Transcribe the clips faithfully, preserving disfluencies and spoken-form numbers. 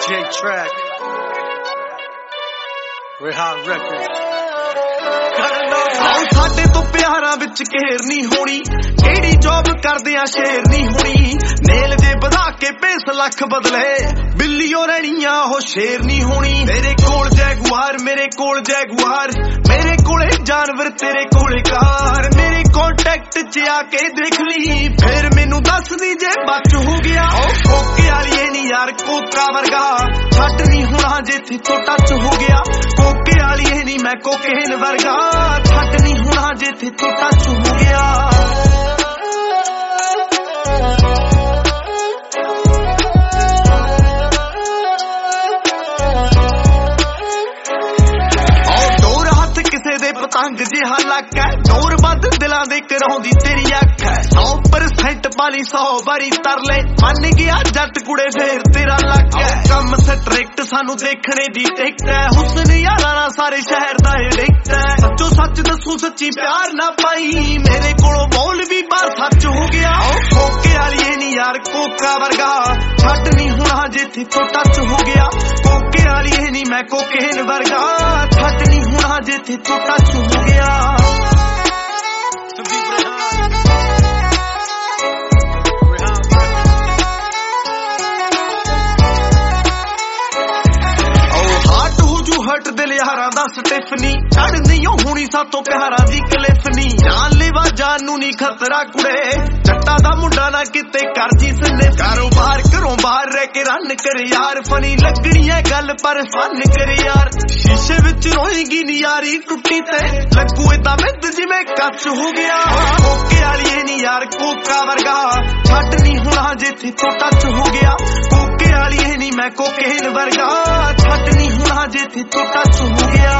J-Track, Rehan Records। ਸਾਡੇ ਤੋਂ ਪਿਆਰਾਂ ਵਿੱਚ ਘੇਰ ਨਹੀਂ ਹੋਣੀ, ਕਿਹੜੀ ਜੌਬ ਕਰਦੇ ਆ ਸ਼ੇਰ ਨਹੀਂ ਹੋਣੀ। ਨੇਲ ਜੇ ਵਧਾ ਕੇ ਪੇਸ ਲੱਖ ਬਦਲੇ, ਬਿੱਲੀਓ ਰਹਿਣੀਆਂ ਉਹ ਸ਼ੇਰ ਨਹੀਂ ਹੋਣੀ। ਮੇਰੇ ਕੋਲ ਜੈਗੁਆਰ, ਮੇਰੇ ਕੋਲ ਜੈਗੁਆਰ, ਮੇਰੇ ਕੋਲੇ ਜਾਨਵਰ, ਤੇਰੇ ਕੋਲੇ ਕਾਰ। ਮੇਰੇ ਕੰਟੈਕਟ ਚ ਆ ਕੇ ਦੇਖ ਲਈ, ਫੇਰ ਮੈਨੂੰ ਦੱਸਦੀ ਜੇ ਬਚ ਹੋ ਗਿਆ। ਉਹ ਕੋਕੇ ਵਾਲੀਏ ਨੀ ਯਾਰ ਕੋਕਾ ਵਰਗਾ, ਛੱਡ ਨਹੀਂ ਹੋਣਾ ਜੇ ਥੋੜਾ ਟੱਚ ਹੋ ਗਿਆ। ਕੋਕੇ ਵਾਲੀਏ ਨੀ ਮੈਂ ਕੋਕੇਨ ਵਰਗਾ, ਛੱਡ ਨਹੀਂ ਹੋਣਾ ਜੇ ਥੋੜਾ ਟੱਚ ਹੋ ਗਿਆ। ਪਤੰਗ ਜਿਹਾ ਲੱਕ ਹੈ, ਦੌਰ ਵੱਧ ਦਿਲਾਂ ਦੇ ਕਰਾਉਂਦੀ ਤੇਰੀ ਅੱਖ ਹੈ। ਸੌ ਪਰਸੈਂਟ ਵਾਲੀ ਸੌ ਵਾਰੀ ਤਰਲੇ, ਮੰਨ ਗਿਆ ਜੱਟ ਕੁੜੇ ਫੇਰ ਤੇਰਾ ਲੱਕ ਹੈ। ਕੰਮ ਸਟ੍ਰਿਕਟ ਸਾਨੂੰ ਦੇਖਣੇ ਦੀ ਟਿਕਟ ਹੈ, ਹੁਸਨ ਯਾਰਾਂ ਨਾਲ ਸਾਰੇ ਸ਼ਹਿਰ ਦਾ ਇਹ ਡਿਕਟ ਹੈ। ਸੱਚੋ ਸੱਚ ਦੱਸੂ ਸੱਚੀ ਪਿਆਰ ਨਾ ਪਾਈ, ਮੇਰੇ ਕੋਲੋਂ ਬੋਲ ਵੀ ਬਾਹਰ ਸੱਚ ਹੋ ਗਿਆ। ਕੋਕੇ ਵਾਲੀਏ ਨੀ ਯਾਰ ਕੋਕਾ ਵਰਗਾ, ਛੱਡ ਨਹੀਂ ਹੋਣਾ ਜੇ ਥੋੜਾ ਟੱਚ ਹੋ ਗਿਆ। ਕੋਕੇ ਵਾਲੀਏ ਨੀ ਮੈਂ ਕੋਕੇਨ ਵਰਗਾ, ਛੱਡ ਨਹੀਂ ਹੋਣਾ ਜੇ ਥੋੜਾ ਟੱਚ ਹੋ ਗਿਆ। ਹਟ ਦਿਲ ਯਾਰਾਂ ਦਾ ਸਟਿਫਨੀ, ਚੜ੍ਹਦੀ ਓ ਹੁਣੀ ਸਾਤੋਂ ਪਿਆਰਾਂ ਦੀ ਕਲਿਫ ਨੀ। ਜਾਨ ਲੈਵਾ ਜਾਨ ਨੂੰ ਨੀ ਖਤਰਾ ਕੁੜੇ, ਜੱਟਾਂ ਦਾ ਮੁੰਡਾ ਨਾ ਕਿਤੇ ਕਰ ਜੀ ਸਨੇ। ਕਾਰੋਬਾਰ ਘਰੋਂ ਬਾਹਰ ਰਹਿ ਕੇ ਰਨ ਕਰ ਯਾਰ, ਫਨੀ ਲੱਗਣੀ ਐ ਗੱਲ ਪਰ ਫਨ ਕਰ ਯਾਰ। ਸ਼ੀਸ਼ੇ ਵਿੱਚ ਰੋਏਗੀ ਨੀ ਯਾਰੀ ਟੁੱਟੀ ਤੇ, ਲੱਗੂ ਏਦਾਂ ਮਿੱਧ ਜਿਵੇਂ ਕੱਚ ਹੋ ਗਿਆ। ਕੋਕੇ ਵਾਲੀਏ ਨੀ ਯਾਰ ਕੋਕਾ ਵਰਗਾ, ਛੱਡ ਨਹੀਂ ਹੋਣਾ ਜੇ ਥੋੜਾ ਟੱਚ ਹੋ ਗਿਆ। ਕੋਕੇ ਵਾਲੀਏ ਨੀ ਮੈਂ ਕੋਕੇਨ ਵਰਗਾ, ਛੱਡ ਨਹੀਂ ਹੋਣਾ ਜੇ ਥੋੜਾ ਟੱਚ ਹੋ ਗਿਆ।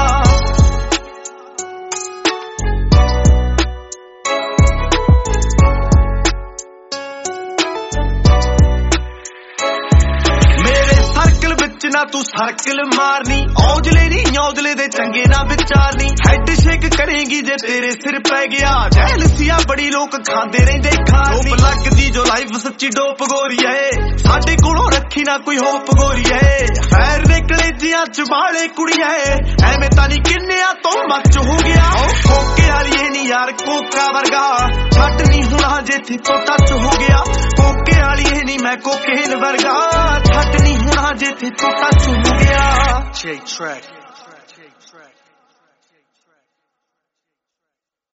ਨਾ ਤੂੰ ਸਰਕਲ ਮਾਰਨੀ, ਔਜਲੇ ਨੀ ਔਜਲੇ ਦੇ ਚੰਗੇ ਨਾ ਵਿਚਾਰਨੀ। ਹੈਡ ਸ਼ੇਕ ਕਰੇਗੀ ਜੇ ਤੇਰੇ ਸਿਰ ਪੈ ਗਿਆ, ਜੈਲਸੀਆਂ ਬੜੀ ਲੋਕ ਖਾਂਦੇ ਰਹਿੰਦੇ ਖਾਣੀ। ਡੋਪ ਲੱਗਦੀ ਜੋ ਲਾਈਫ ਸੱਚੀ ਡੋਪ ਗੋਰੀਏ, ਸਾਡੇ ਕੋਲੋਂ ਰੱਖੀ ਨਾ ਕੋਈ ਹੋਪ ਗੋਰੀਏ। ਫੈਰ ਨੇ ਕਲੇਜੀਆਂ ਚ ਵਾਲੇ ਕੁੜੀਏ, ਐਵੇਂ ਤਾਂ ਨੀ ਕਿੰਨਿਆਂ ਤੋਂ ਮੱਚ ਹੋ ਗਿਆ। ਕੋਕੇ ਵਾਲੀਏ ਨੀ ਯਾਰ ਕੋਕਾ ਵਰਗਾ, ਛੱਡ ਨਹੀਂ ਹੋਣਾ ਜੇ ਥੋੜਾ ਟੱਚ ਹੋ ਗਿਆ। ਕੋਕੇ ਵਾਲੀਏ ਨੀ ਮੈਂ ਕੋਕੇਨ ਵਰਗਾ, ਛੱਡ ਨਹੀਂ ਹੋਣਾ ਜੇ ਥੋੜਾ ਟੱਚ ਹੋ ਗਿਆ। J-Track।